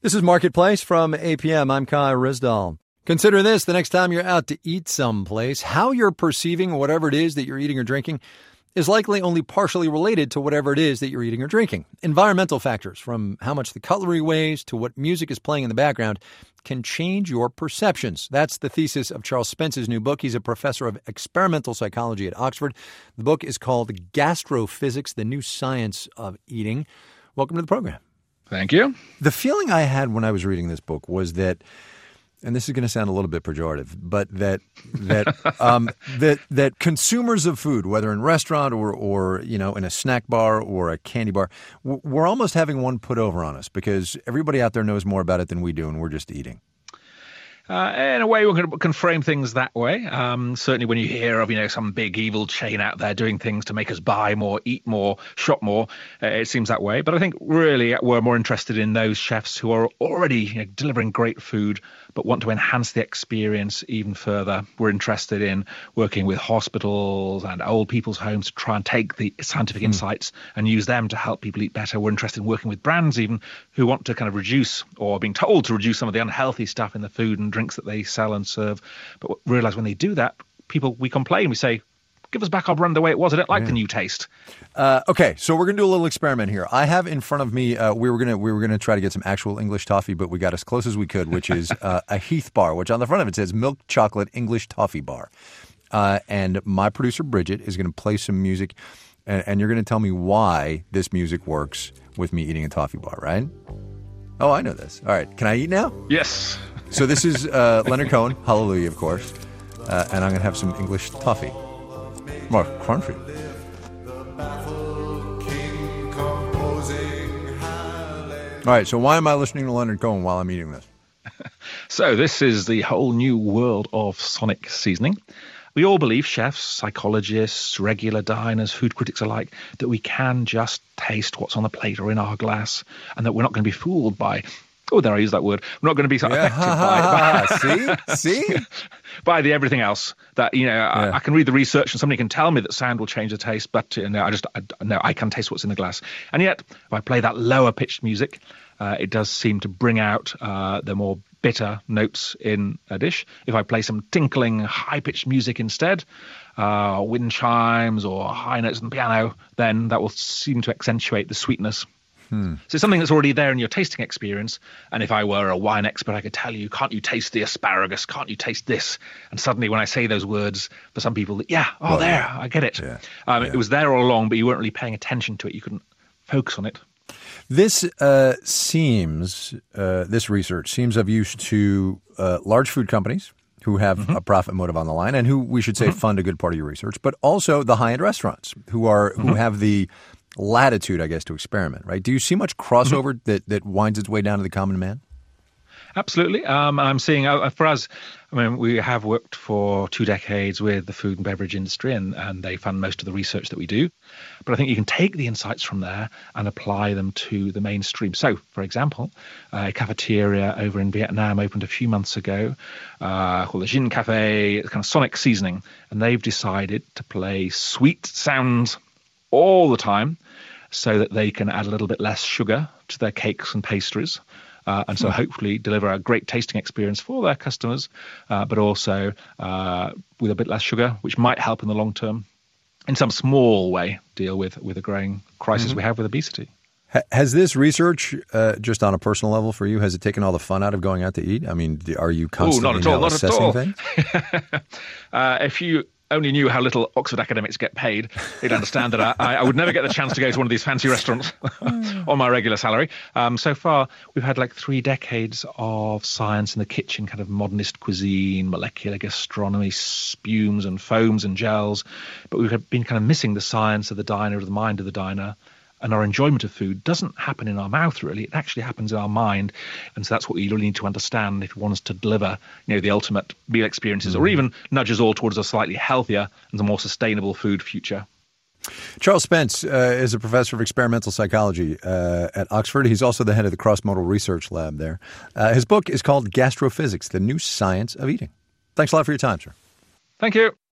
This is Marketplace from APM. I'm Kai Rizdal. Consider this: the next time you're out to eat someplace, how you're perceiving whatever it is that you're eating or drinking is likely only partially related to whatever it is that you're eating or drinking. Environmental factors, from how much the cutlery weighs to what music is playing in the background, can change your perceptions. That's the thesis of Charles Spence's new book. He's a professor of experimental psychology at Oxford. The book is called Gastrophysics, the New Science of Eating. Welcome to the program. Thank you. The feeling I had when I was reading this book was that, and this is going to sound a little bit pejorative, but that consumers of food, whether in a restaurant or in a snack bar or a candy bar, we're almost having one put over on us because everybody out there knows more about it than we do, and we're just eating. In a way, we can frame things that way. Certainly when you hear of, some big evil chain out there doing things to make us buy more, eat more, shop more, it seems that way. But I think really we're more interested in those chefs who are already delivering great food but want to enhance the experience even further. We're interested in working with hospitals and old people's homes to try and take the scientific insights and use them to help people eat better. We're interested in working with brands even who want to kind of reduce, or being told to reduce, some of the unhealthy stuff in the food and drinks that they sell and serve. But realize when they do that, we complain. We say, give us back our brand the way it was. I don't like the new taste. Okay, so we're going to do a little experiment here. I have in front of me, we were going to try to get some actual English toffee, but we got as close as we could, which is a Heath bar, which on the front of it says milk chocolate English toffee bar. And my producer, Bridget, is going to play some music, and you're going to tell me why this music works with me eating a toffee bar, right? Oh, I know this. All right, can I eat now? Yes. So this is Leonard Cohen, Hallelujah, of course, and I'm going to have some English toffee. More crunchy. All right, so why am I listening to Leonard Cohen while I'm eating this? So this is the whole new world of sonic seasoning. We all believe, chefs, psychologists, regular diners, food critics alike, that we can just taste what's on the plate or in our glass, and that we're not going to be fooled by, oh, there I use that word, we're not going to be affected by the everything else. That, I can read the research and somebody can tell me that sound will change the taste, but I can taste what's in the glass. And yet, if I play that lower pitched music, it does seem to bring out the more bitter notes in a dish. If I play some tinkling, high-pitched music instead, wind chimes or high notes on the piano, then that will seem to accentuate the sweetness. So it's something that's already there in your tasting experience. And if I were a wine expert, I could tell you, can't you taste the asparagus? Can't you taste this? And suddenly when I say those words, for some people, I get it. It was there all along, but you weren't really paying attention to it. You couldn't focus on it. This this research seems of use to large food companies who have a profit motive on the line and who, we should say, fund a good part of your research, but also the high-end restaurants who have the latitude, I guess, to experiment, right? Do you see much crossover that winds its way down to the common man? Absolutely. I'm seeing, for us, we have worked for 2 decades with the food and beverage industry, and they fund most of the research that we do. But I think you can take the insights from there and apply them to the mainstream. So, for example, a cafeteria over in Vietnam opened a few months ago called the Gin Cafe. It's kind of sonic seasoning, and they've decided to play sweet sounds all the time so that they can add a little bit less sugar to their cakes and pastries. And so hopefully deliver a great tasting experience for their customers, but also with a bit less sugar, which might help in the long term, in some small way, deal with a growing crisis we have with obesity. Has this research, just on a personal level for you, has it taken all the fun out of going out to eat? I mean, are you constantly assessing things? If you only knew how little Oxford academics get paid, they'd understand that I would never get the chance to go to one of these fancy restaurants on my regular salary. So far, we've had like 3 decades of science in the kitchen, kind of modernist cuisine, molecular gastronomy, spumes and foams and gels. But we've been kind of missing the science of the diner, of the mind of the diner. And our enjoyment of food doesn't happen in our mouth, really. It actually happens in our mind. And so that's what we really need to understand if we want us to deliver, the ultimate meal experiences, or even nudge us all towards a slightly healthier and a more sustainable food future. Charles Spence is a professor of experimental psychology at Oxford. He's also the head of the cross-modal research lab there. His book is called Gastrophysics, the New Science of Eating. Thanks a lot for your time, sir. Thank you.